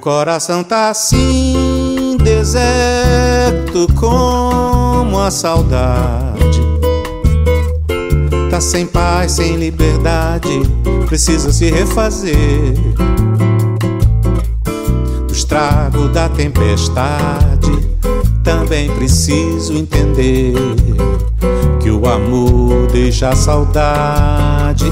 coração tá assim, deserto como a saudade. Tá sem paz, sem liberdade, precisa se refazer. Do estrago da tempestade, também preciso entender que o amor deixa a saudade.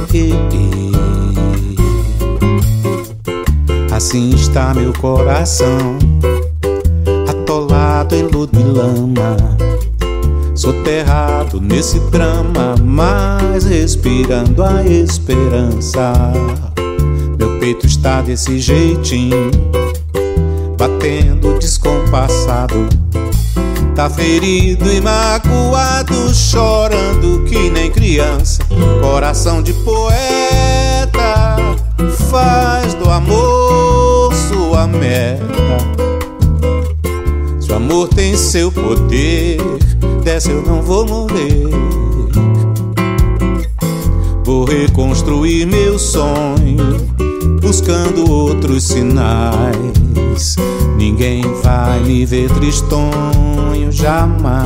Assim está meu coração, atolado em lodo e lama, soterrado nesse drama, mas respirando a esperança. Meu peito está desse jeitinho, batendo descompassado. Tá ferido e magoado, chorando que nem criança. Coração de poeta, faz do amor sua meta. Se o amor tem seu poder, dessa eu não vou morrer. Vou reconstruir meu sonho, buscando outros sinais. Ninguém vai me ver tristonho jamais.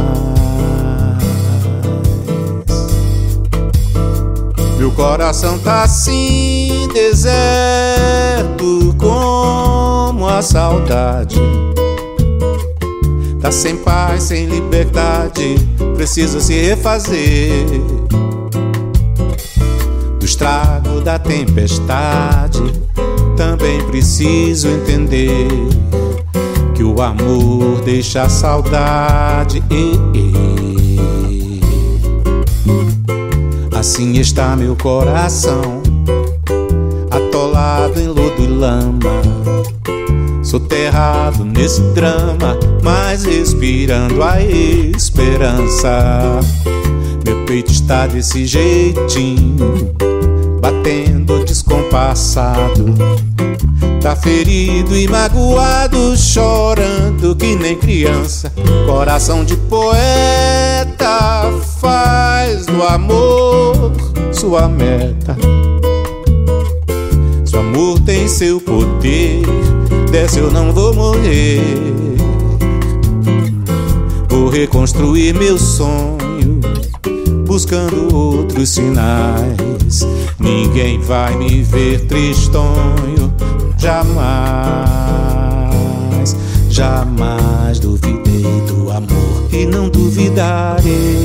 Meu coração tá assim, deserto como a saudade. Tá sem paz, sem liberdade, precisa se refazer. Do estrago da tempestade, também preciso entender que o amor deixa a saudade. Assim está meu coração, atolado em lodo e lama, soterrado nesse drama, mas respirando a esperança. Meu peito está desse jeitinho, batendo descompassado. Tá ferido e magoado, chorando que nem criança. Coração de poeta, faz do amor sua meta. Se o amor tem seu poder, dessa eu não vou morrer. Vou reconstruir meu sonho, buscando outros sinais. Ninguém vai me ver tristonho jamais. Jamais duvidei do amor e não duvidarei.